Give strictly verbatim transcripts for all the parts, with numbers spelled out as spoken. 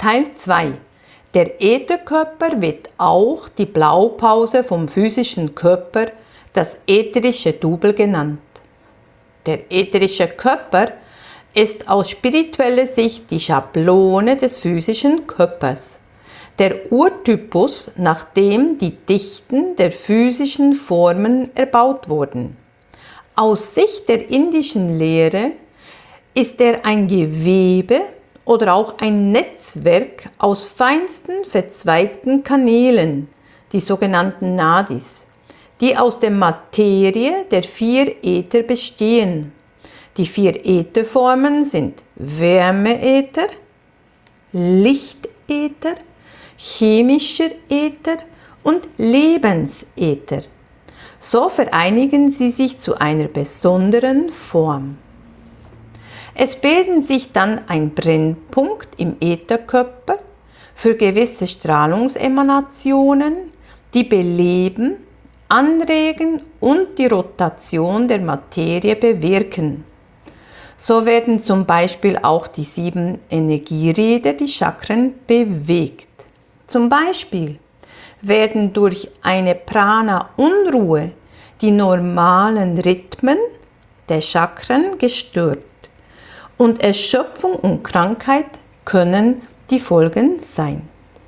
Teil zwei. Der Ätherkörper wird auch die Blaupause vom physischen Körper, das ätherische Double genannt. Der ätherische Körper ist aus spiritueller Sicht die Schablone des physischen Körpers. Der Urtypus, nach dem die Dichten der physischen Formen erbaut wurden. Aus Sicht der indischen Lehre ist er ein Gewebe oder auch ein Netzwerk aus feinsten verzweigten Kanälen, die sogenannten Nadis, die aus der Materie der vier Äther bestehen. Die vier Ätherformen sind Wärmeäther, Lichtäther, chemischer Äther und Lebensäther. So vereinigen sie sich zu einer besonderen Form. Es bilden sich dann ein Brennpunkt im Ätherkörper für gewisse Strahlungsemanationen, die beleben, anregen und die Rotation der Materie bewirken. So werden zum Beispiel auch die sieben Energieräder, die Chakren, bewegt. Zum Beispiel werden durch eine Prana-Unruhe die normalen Rhythmen der Chakren gestört. Und Erschöpfung und Krankheit können die Folgen sein.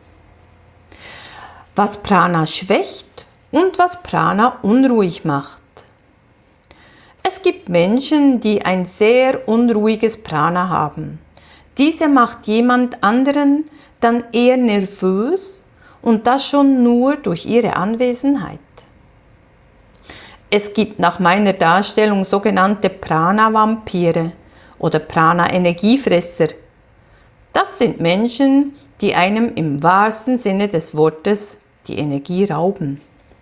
Was Prana schwächt und was Prana unruhig macht. Es gibt Menschen, die ein sehr unruhiges Prana haben. Diese macht jemand anderen dann eher nervös und das schon nur durch ihre Anwesenheit. Es gibt nach meiner Darstellung sogenannte Prana-Vampire oder Prana-Energiefresser. Das sind Menschen, die einem im wahrsten Sinne des Wortes die Energie rauben.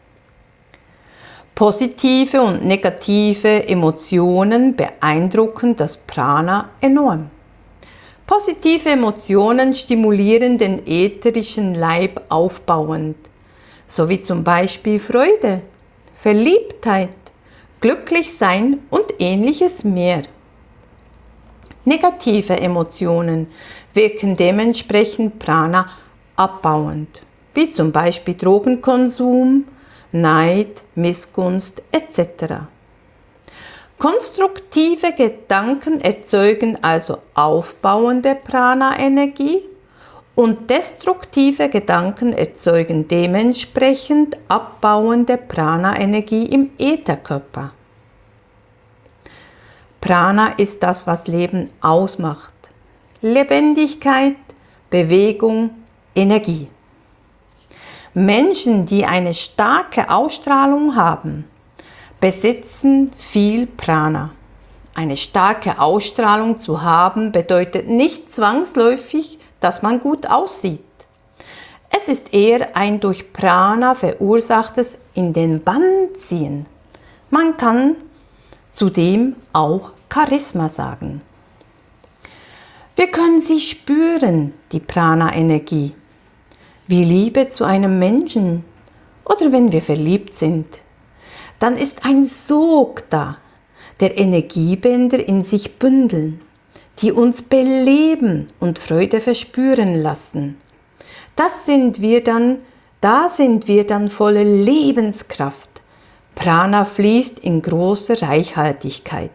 Positive und negative Emotionen beeindrucken das Prana enorm. Positive Emotionen stimulieren den ätherischen Leib aufbauend, so wie zum Beispiel Freude, Verliebtheit, Glücklichsein und ähnliches mehr. Negative Emotionen wirken dementsprechend Prana abbauend, wie zum Beispiel Drogenkonsum, Neid, Missgunst et cetera. Konstruktive Gedanken erzeugen also aufbauende Prana-Energie und destruktive Gedanken erzeugen dementsprechend abbauende Prana-Energie im Ätherkörper. Prana ist das, was Leben ausmacht. Lebendigkeit, Bewegung, Energie. Menschen, die eine starke Ausstrahlung haben, besitzen viel Prana. Eine starke Ausstrahlung zu haben bedeutet nicht zwangsläufig, dass man gut aussieht. Es ist eher ein durch Prana verursachtes in den Bann ziehen. Man kann zudem auch Charisma sagen. Wir können sie spüren, die Prana-Energie, wie Liebe zu einem Menschen oder wenn wir verliebt sind. Dann ist ein Sog da, der Energiebänder in sich bündeln, die uns beleben und Freude verspüren lassen. Das sind wir dann, da sind wir dann voller Lebenskraft. Prana fließt in großer Reichhaltigkeit.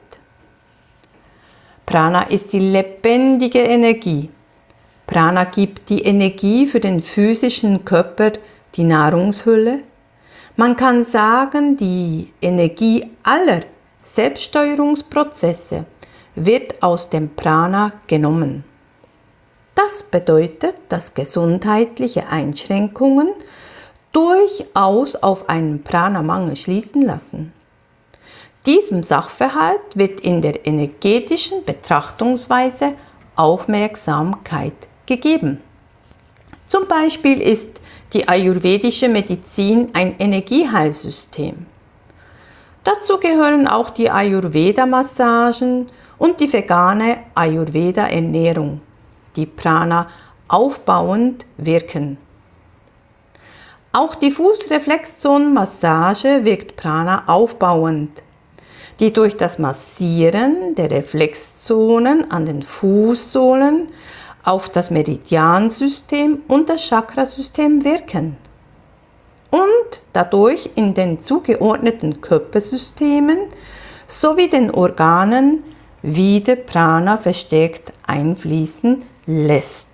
Prana ist die lebendige Energie. Prana gibt die Energie für den physischen Körper, die Nahrungshülle. Man kann sagen, die Energie aller Selbststeuerungsprozesse wird aus dem Prana genommen. Das bedeutet, dass gesundheitliche Einschränkungen durchaus auf einen Prana-Mangel schließen lassen. Diesem Sachverhalt wird in der energetischen Betrachtungsweise Aufmerksamkeit gegeben. Zum Beispiel ist die ayurvedische Medizin ein Energieheilsystem. Dazu gehören auch die Ayurveda-Massagen und die vegane Ayurveda-Ernährung, die Prana aufbauend wirken. Auch die Fußreflexzonenmassage wirkt Prana aufbauend, die durch das Massieren der Reflexzonen an den Fußsohlen auf das Meridiansystem und das Chakrasystem wirken und dadurch in den zugeordneten Körpersystemen sowie den Organen wieder Prana verstärkt einfließen lässt.